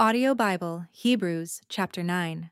Audio Bible, Hebrews, chapter 9.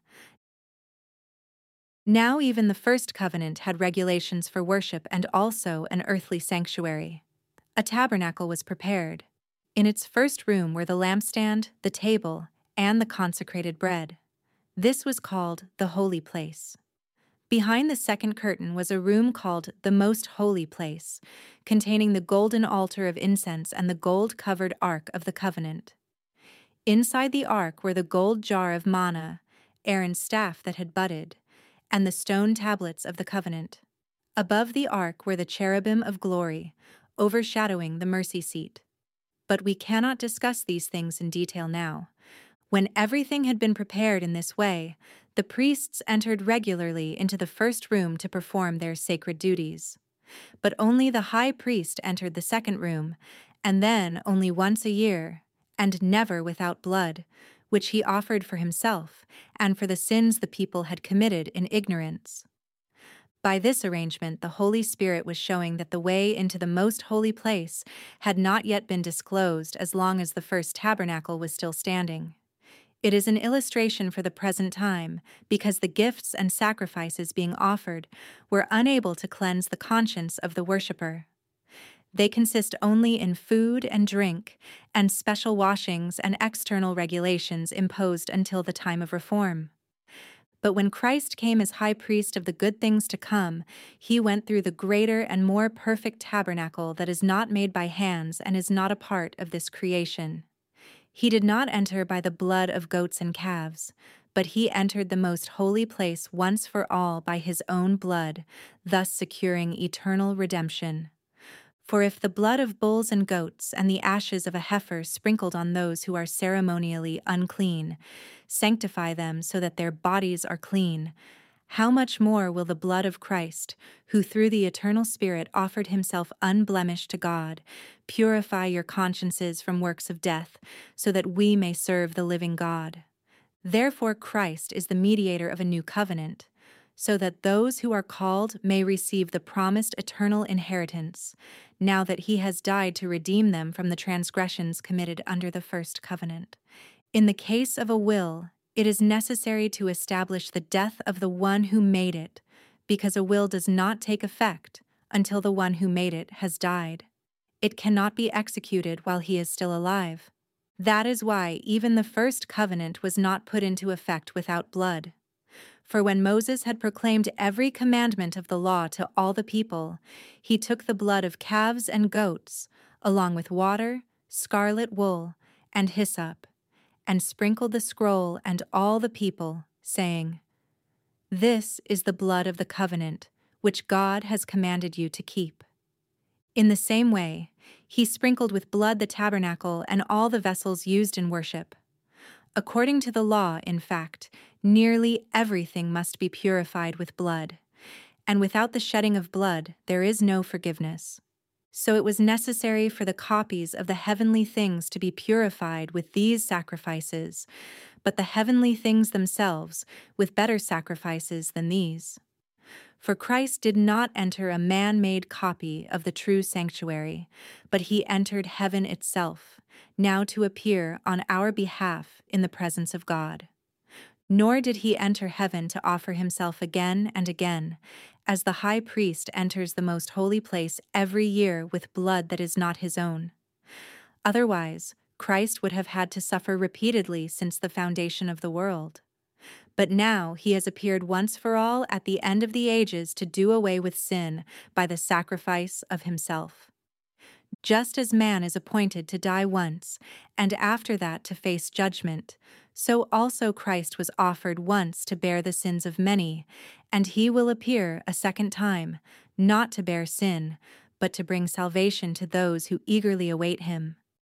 Now even the first covenant had regulations for worship and also an earthly sanctuary. A tabernacle was prepared. In its first room were the lampstand, the table, and the consecrated bread. This was called the holy place. Behind the second curtain was a room called the most holy place, containing the golden altar of incense and the gold-covered ark of the covenant. Inside the ark were the gold jar of manna, Aaron's staff that had budded, and the stone tablets of the covenant. Above the ark were the cherubim of glory, overshadowing the mercy seat. But we cannot discuss these things in detail now. When everything had been prepared in this way, the priests entered regularly into the first room to perform their sacred duties. But only the high priest entered the second room, and then only once a year, and never without blood, which he offered for himself and for the sins the people had committed in ignorance. By this arrangement, the Holy Spirit was showing that the way into the most holy place had not yet been disclosed as long as the first tabernacle was still standing. It is an illustration for the present time, because the gifts and sacrifices being offered were unable to cleanse the conscience of the worshipper. They consist only in food and drink, and special washings and external regulations imposed until the time of reform. But when Christ came as high priest of the good things to come, he went through the greater and more perfect tabernacle that is not made by hands and is not a part of this creation. He did not enter by the blood of goats and calves, but he entered the most holy place once for all by his own blood, thus securing eternal redemption. For if the blood of bulls and goats and the ashes of a heifer sprinkled on those who are ceremonially unclean sanctify them so that their bodies are clean, how much more will the blood of Christ, who through the eternal Spirit offered himself unblemished to God, purify your consciences from works of death, so that we may serve the living God? Therefore Christ is the mediator of a new covenant, so that those who are called may receive the promised eternal inheritance, now that he has died to redeem them from the transgressions committed under the first covenant. In the case of a will, it is necessary to establish the death of the one who made it, because a will does not take effect until the one who made it has died. It cannot be executed while he is still alive. That is why even the first covenant was not put into effect without blood. For when Moses had proclaimed every commandment of the law to all the people, he took the blood of calves and goats, along with water, scarlet wool, and hyssop, and sprinkled the scroll and all the people, saying, "This is the blood of the covenant, which God has commanded you to keep." In the same way, he sprinkled with blood the tabernacle and all the vessels used in worship. According to the law, in fact, nearly everything must be purified with blood, and without the shedding of blood there is no forgiveness. So it was necessary for the copies of the heavenly things to be purified with these sacrifices, but the heavenly things themselves with better sacrifices than these. For Christ did not enter a man-made copy of the true sanctuary, but he entered heaven itself, now to appear on our behalf in the presence of God. Nor did he enter heaven to offer himself again and again, as the high priest enters the most holy place every year with blood that is not his own. Otherwise, Christ would have had to suffer repeatedly since the foundation of the world. But now he has appeared once for all at the end of the ages to do away with sin by the sacrifice of himself. Just as man is appointed to die once, and after that to face judgment, so also Christ was offered once to bear the sins of many, and he will appear a second time, not to bear sin, but to bring salvation to those who eagerly await him.